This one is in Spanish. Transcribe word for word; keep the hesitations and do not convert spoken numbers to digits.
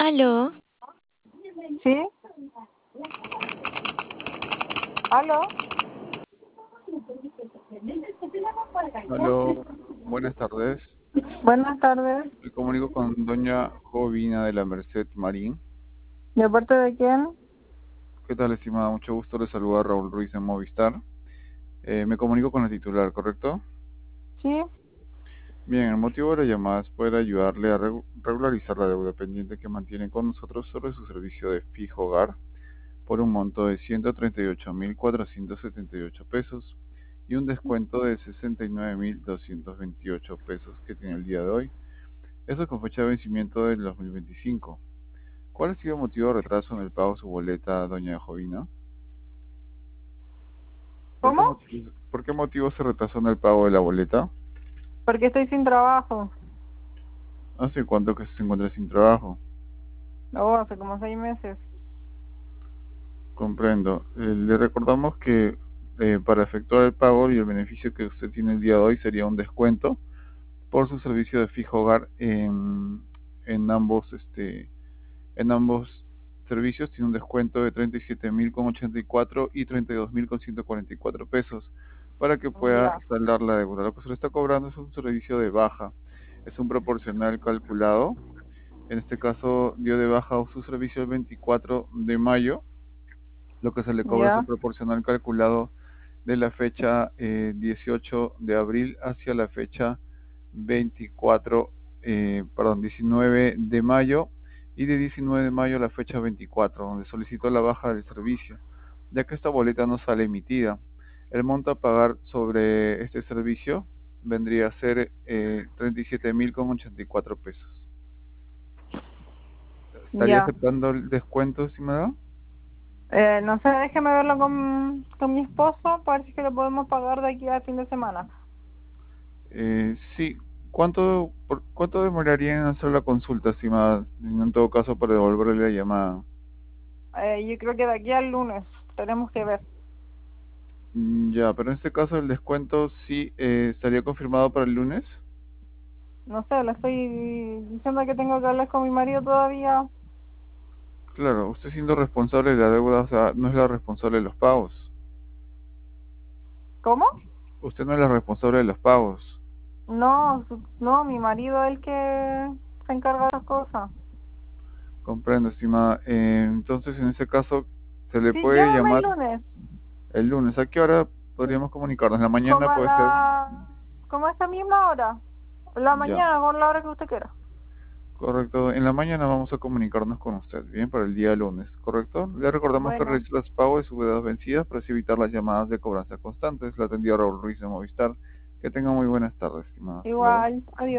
Aló, ¿Sí? ¿Aló? Aló, buenas tardes. Buenas tardes. Me comunico con doña Jovina de la Merced Marín. ¿De parte de quién? ¿Qué tal, estimada? Mucho gusto de saludar, Raúl Ruiz de Movistar. Eh, me comunico con el titular, ¿correcto? Sí. Bien, el motivo de la llamada es poder ayudarle a regu- regularizar la deuda pendiente que mantiene con nosotros sobre su servicio de fijo hogar por un monto de ciento treinta y ocho mil cuatrocientos setenta y ocho pesos y un descuento de sesenta y nueve mil doscientos veintiocho pesos que tiene el día de hoy. Eso con fecha de vencimiento del dos mil veinticinco. ¿Cuál ha sido el motivo de retraso en el pago de su boleta, doña Jovina? ¿Por qué ¿Cómo? motivo, por qué motivo se retrasó en el pago de la boleta? Porque estoy sin trabajo. ¿Hace cuánto que se encuentra sin trabajo? Oh, hace como seis meses. Comprendo. Eh, le recordamos que eh, para efectuar el pago y el beneficio que usted tiene el día de hoy sería un descuento por su servicio de fijo hogar en, en ambos este en ambos servicios. Tiene un descuento de treinta y siete mil con ochenta y cuatro y treinta y dos mil con ciento cuarenta y cuatro pesos para que pueda Ya. saldar la deuda. Lo que se le está cobrando es un servicio de baja, es un proporcional calculado. En este caso dio de baja su servicio el veinticuatro de mayo. Lo que se le cobra es un Ya. proporcional calculado de la fecha eh, dieciocho de abril hacia la fecha veinticuatro, eh, perdón, diecinueve de mayo, y de diecinueve de mayo a la fecha veinticuatro, donde solicitó la baja del servicio, ya que esta boleta no sale emitida. El monto a pagar sobre este servicio vendría a ser eh, treinta y siete mil con ochenta y cuatro pesos. ¿Estaría Ya. aceptando el descuento, estimada? Eh, no sé, déjeme verlo con, con mi esposo para ver si es que lo podemos pagar de aquí al fin de semana. Eh, sí. ¿Cuánto, por, cuánto demoraría en hacer la consulta, estimada? En todo caso, para devolverle la llamada. Eh, yo creo que de aquí al lunes tenemos que ver. Mm, Ya, pero en este caso el descuento sí eh, estaría confirmado para el lunes. No sé, le estoy diciendo que tengo que hablar con mi marido todavía. Claro, usted siendo responsable de la deuda, o sea, no es la responsable de los pagos. ¿Cómo? Usted no es la responsable de los pagos. No, su- no, mi marido es el que se encarga de esas cosas. Comprendo, estimada. Eh, entonces, en ese caso, se le Sí, puede llámame el llamar lunes. el lunes. ¿A qué hora podríamos comunicarnos? ¿En la mañana Como a puede ser? la, como a esta misma hora. La Ya, mañana, con la hora que usted quiera. correcto. En la mañana vamos a comunicarnos con usted, bien, para el día lunes, ¿correcto? Le recordamos que Bueno, realice los pagos de sus deudas vencidas para así evitar las llamadas de cobranza constantes. La atendió Raúl Ruiz de Movistar. Que tenga muy buenas tardes, estimada. Hasta luego. igual. Adiós.